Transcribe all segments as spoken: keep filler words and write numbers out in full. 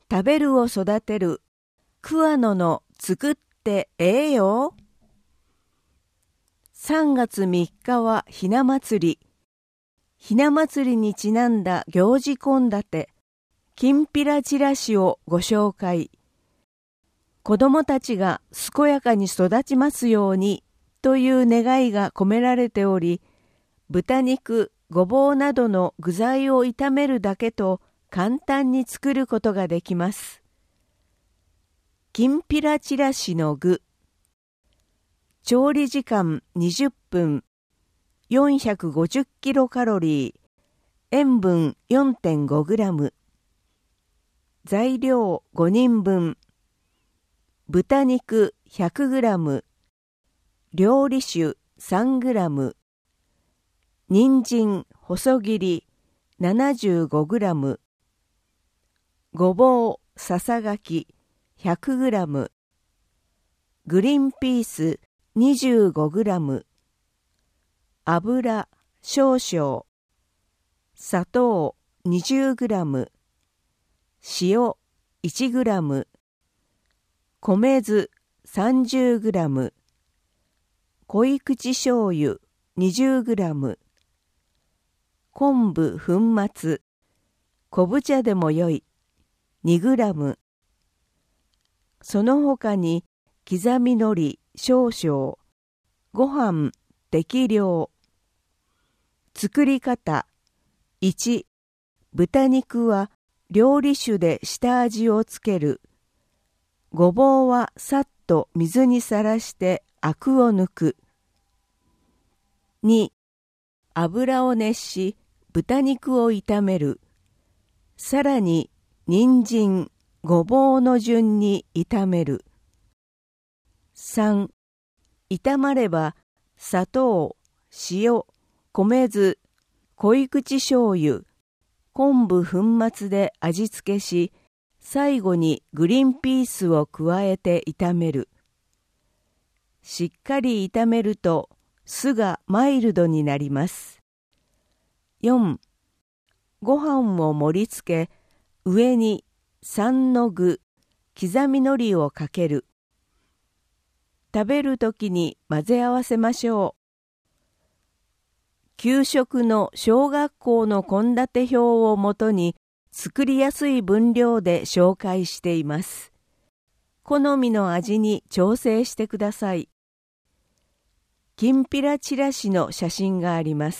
食べるを育てる桑野の作ってええよ。さんがつみっかはひな祭り。ひな祭りにちなんだ行事献立、きんぴらちらしをご紹介。子どもたちが健やかに育ちますようにという願いが込められており、豚肉、ごぼうなどの具材を炒めるだけと簡単に作ることができます。きんぴらちらしの具。調理時間にじゅっぷん、よんひゃくごじゅっキロカロリー、塩分 よんてんごグラム。材料ごにんぶん。豚肉 ひゃくグラム、料理酒 さんグラム、人参細切り ななじゅうごグラム、ごぼうささがき ひゃくグラム、グリーンピース にじゅうごグラム、油少々、砂糖 にじゅうグラム、塩 いちグラム、米酢 さんじゅうグラム、濃い口醤油 にじゅうグラム、昆布粉末、昆布茶でもよい にグラム、その他に刻みのり少々、ご飯適量。作り方いち、豚肉は料理酒で下味をつける。ごぼうはさっと水にさらしてアクを抜く。に、油を熱し豚肉を炒める。さらに人参、ごぼうの順に炒める。さん、炒まれば砂糖、塩、米酢、濃い口醤油、昆布粉末で味付けし、最後にグリーンピースを加えて炒める。しっかり炒めると酢がマイルドになります。よん、ご飯を盛り付け、上に酸の具、刻みのりをかける。食べるときに混ぜ合わせましょう。給食の小学校の献立表をもとに作りやすい分量で紹介しています。好みの味に調整してください。きんぴらちらしの写真があります。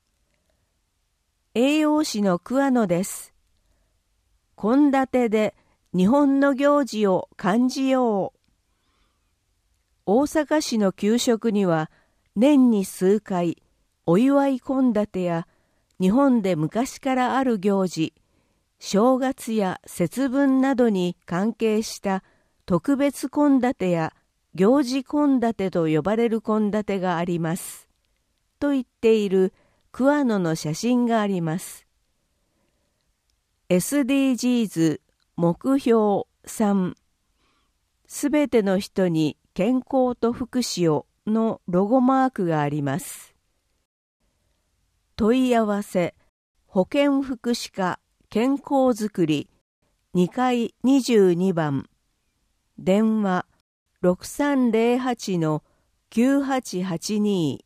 栄養士の桑野です。献立で日本の行事を感じよう。大阪市の給食には年に数回お祝い献立や日本で昔からある行事、正月や節分などに関係した特別献立や行事献立と呼ばれる献立があります。と言っている桑野の写真があります。エスディージーズ 目標さん、すべての人に健康と福祉をのロゴマークがあります。問い合わせ、保健福祉課健康づくりにかいにじゅうにばん、電話 ろくさんぜろはちのきゅうはちはちに